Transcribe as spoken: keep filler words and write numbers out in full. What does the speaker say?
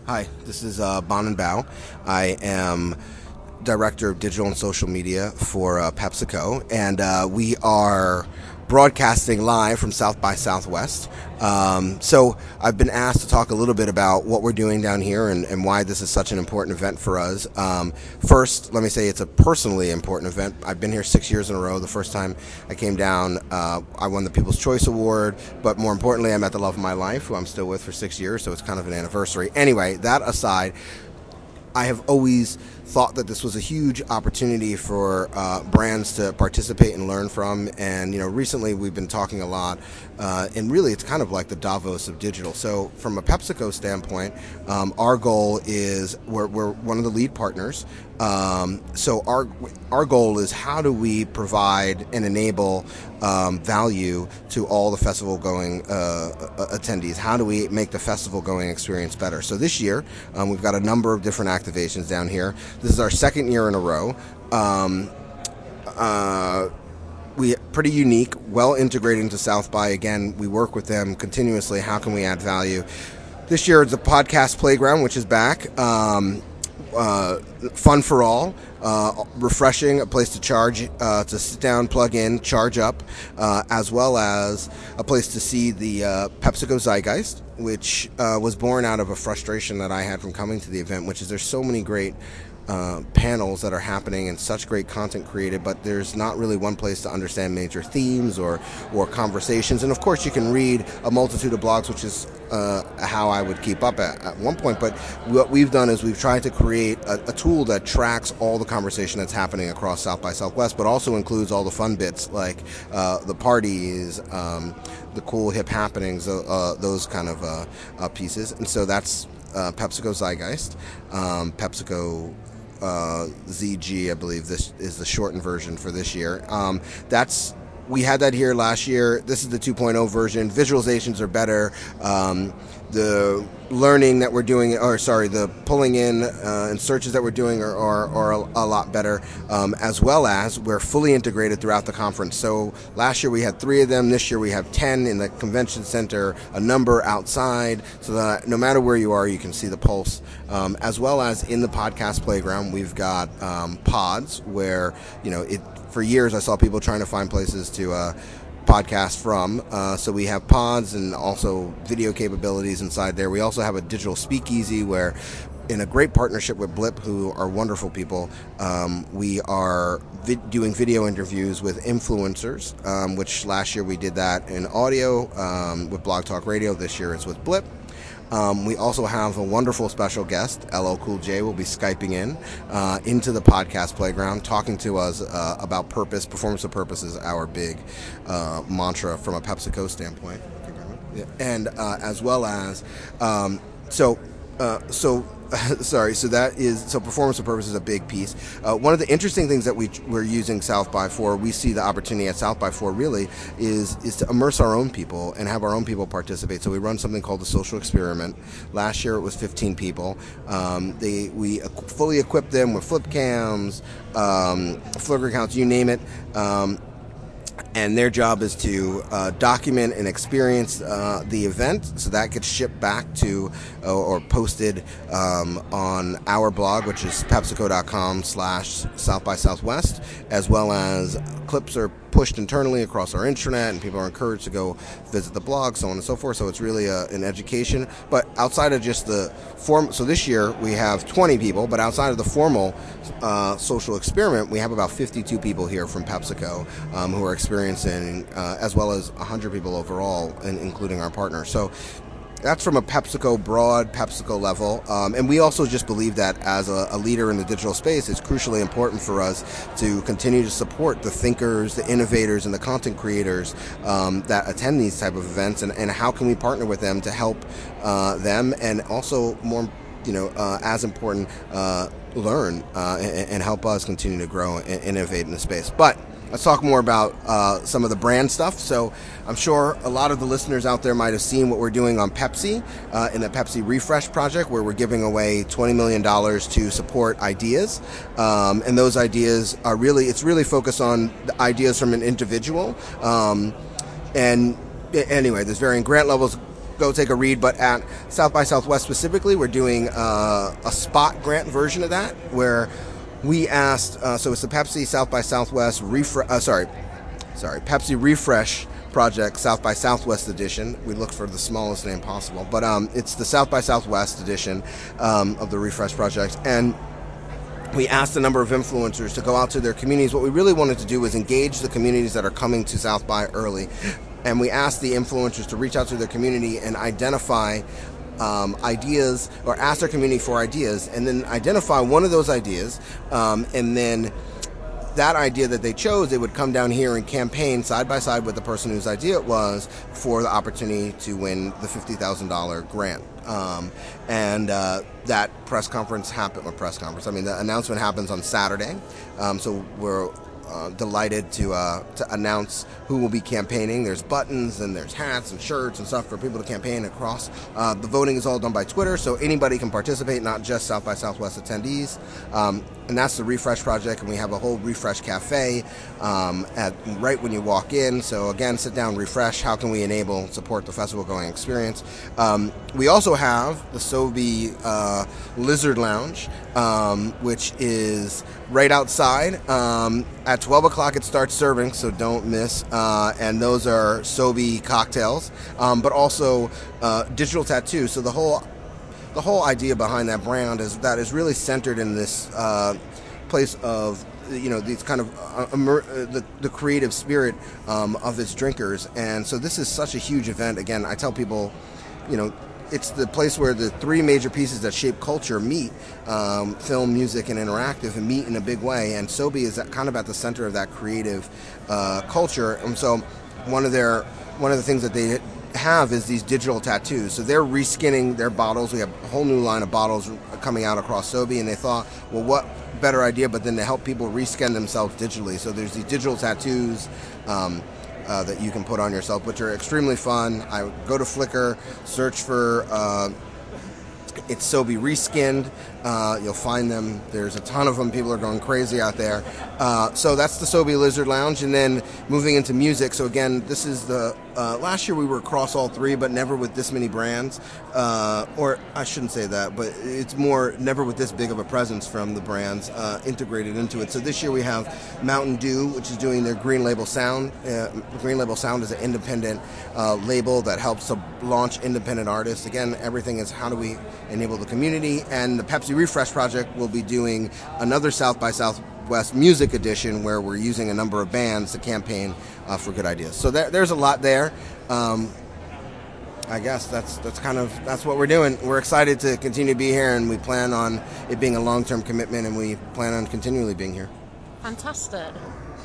Hi, this is uh, Bonin Bao. I am Director of Digital and Social Media for uh, PepsiCo, and uh, we are broadcasting live from South by Southwest. Um, so I've been asked to talk a little bit about what we're doing down here and, and why this is such an important event for us. Um, first, let me say it's a personally important event. I've been here six years in a row. The first time I came down, uh, I won the People's Choice Award, but more importantly, I met the love of my life, who I'm still with for six years, so it's kind of an anniversary. Anyway, that aside, I have always thought that this was a huge opportunity for uh, brands to participate and learn from. And, you know, recently we've been talking a lot, uh, and really it's kind of like the Davos of digital. So from a PepsiCo standpoint, um, our goal is, we're, we're one of the lead partners. Um, so our our goal is, how do we provide and enable um, value to all the festival going uh, attendees? How do we make the festival going experience better? So this year, um, we've got a number of different activations down here. This is our second year in a row. Um, uh, we pretty unique, well integrated into South by. Again, we work with them continuously. How can we add value? This year it's a podcast playground, which is back. Um, Uh, fun for all, uh, refreshing, a place to charge, uh, to sit down, plug in, charge up, uh, as well as a place to see the uh, PepsiCo Zeitgeist, which uh, was born out of a frustration that I had from coming to the event, which is there's so many great Uh, panels that are happening and such great content created, but there's not really one place to understand major themes or or conversations. And of course you can read a multitude of blogs, which is uh, how I would keep up at, at one point, but what we've done is we've tried to create a, a tool that tracks all the conversation that's happening across South by Southwest, but also includes all the fun bits like uh, the parties, um, the cool hip happenings, uh, uh, those kind of uh, uh, pieces. And so that's uh, PepsiCo Zeitgeist, um, PepsiCo Uh, Z G, I believe this is the shortened version for this year. Um, that's we had that here last year. This is the two point oh version. Visualizations are better. Um, the learning that we're doing, or sorry, the pulling in uh, and searches that we're doing are, are, are a, a lot better, um, as well as we're fully integrated throughout the conference. So last year we had three of them. This year we have ten in the convention center, a number outside, so that no matter where you are, you can see the pulse. Um, as well as in the podcast playground, we've got um, pods where, you know, it. For years I saw people trying to find places to uh, podcast from, uh, so we have pods and also video capabilities inside there. We also have a digital speakeasy where, in a great partnership with Blip, who are wonderful people, um, we are vid- doing video interviews with influencers, um, which last year we did that in audio um, with Blog Talk Radio. This year it's with Blip. Um, we also have a wonderful special guest. L L Cool J will be Skyping in uh, into the podcast playground, talking to us uh, about purpose. Performance of purpose is our big uh, mantra from a PepsiCo standpoint. And uh, as well as, um, so, uh, so, sorry, so that is, so performance of purpose is a big piece. Uh, one of the interesting things that we, we're using South by for, we see the opportunity at South by for really, is is to immerse our own people and have our own people participate. So we run something called the Social Experiment. Last year it was fifteen people. Um, they We fully equipped them with flip cams, um, Flickr accounts, you name it. Um, And their job is to uh, document and experience uh, the event, so that gets shipped back to uh, or posted um, on our blog, which is pepsico.com slash South by Southwest, as well as clips are pushed internally across our intranet, and people are encouraged to go visit the blog, so on and so forth. So it's really a, an education. But outside of just the form, so this year we have twenty people, but outside of the formal uh, social experiment, we have about fifty-two people here from PepsiCo um, who are experiencing, uh, as well as one hundred people overall, in, including our partners. So that's from a PepsiCo, broad PepsiCo level. Um, and we also just believe that as a, a leader in the digital space, it's crucially important for us to continue to support the thinkers, the innovators, and the content creators um, that attend these type of events, and, and how can we partner with them to help uh, them, and also more, you know, uh, as important, uh, learn uh, and, and help us continue to grow and innovate in the space. But let's talk more about uh, some of the brand stuff. So I'm sure a lot of the listeners out there might have seen what we're doing on Pepsi uh, in the Pepsi Refresh project, where we're giving away twenty million dollars to support ideas. Um, and those ideas are really, it's really focused on the ideas from an individual. Um, and anyway, there's varying grant levels. go take a read. But at South by Southwest specifically, we're doing uh, a spot grant version of that, where we asked, uh, so it's the Pepsi South by Southwest, refre- uh, sorry, sorry, Pepsi Refresh Project South by Southwest edition. We looked for the smallest name possible, but um, it's the South by Southwest edition um, of the Refresh Project. And we asked a number of influencers to go out to their communities. What we really wanted to do was engage the communities that are coming to South by early. And we asked the influencers to reach out to their community and identify um, ideas, or ask their community for ideas, and then identify one of those ideas, um, and then that idea that they chose, they would come down here and campaign side by side with the person whose idea it was for the opportunity to win the fifty thousand dollars grant. Um, and uh, that press conference happened, or press conference, I mean, the announcement happens on Saturday. Um, so we're uh, delighted to uh, to announce who will be campaigning. There's buttons and there's hats and shirts and stuff for people to campaign across. Uh, the voting is all done by Twitter, so anybody can participate, not just South by Southwest attendees. Um, and that's the Refresh Project, and we have a whole Refresh Cafe um, at right when you walk in. So again, sit down, refresh. How can we enable, support the festival-going experience? Um, we also have the Sobe uh, Lizard Lounge, um, which is right outside. Um, at twelve o'clock it starts serving, so don't miss. Uh, and those are Sobe cocktails, um, but also uh, digital tattoos. So the whole The whole idea behind that brand is that is really centered in this uh, place of, you know, these kind of uh, immer- uh, the, the creative spirit um, of its drinkers. And so this is such a huge event. Again, I tell people, you know, it's the place where the three major pieces that shape culture meet, um, film, music, and interactive, and meet in a big way. And Sobe is kind of at the center of that creative uh, culture. And so one of their one of the things that they have is these digital tattoos. So they're reskinning their bottles. We have a whole new line of bottles coming out across Sobe, and they thought, well, what better idea but then to help people reskin themselves digitally. So there's these digital tattoos um, uh, that you can put on yourself, which are extremely fun. I go to Flickr, search for uh, it's Sobe Reskinned. Uh, you'll find them. There's a ton of them. People are going crazy out there. Uh, so that's the Sobe Lizard Lounge. And then moving into music. So again, this is the uh, last year we were across all three, but never with this many brands. Uh, or I shouldn't say that, but it's more never with this big of a presence from the brands uh, integrated into it. So this year we have Mountain Dew, which is doing their Green Label Sound. Uh, Green Label Sound is an independent uh, label that helps to launch independent artists. Again, everything is how do we enable the community. And the Pepsi Refresh Project will be doing another South by Southwest Music Edition where we're using a number of bands to campaign uh, for good ideas. So there, there's a lot there. Um, I guess that's that's kind of that's what we're doing. We're excited to continue to be here, and we plan on it being a long-term commitment, and we plan on continually being here. Fantastic.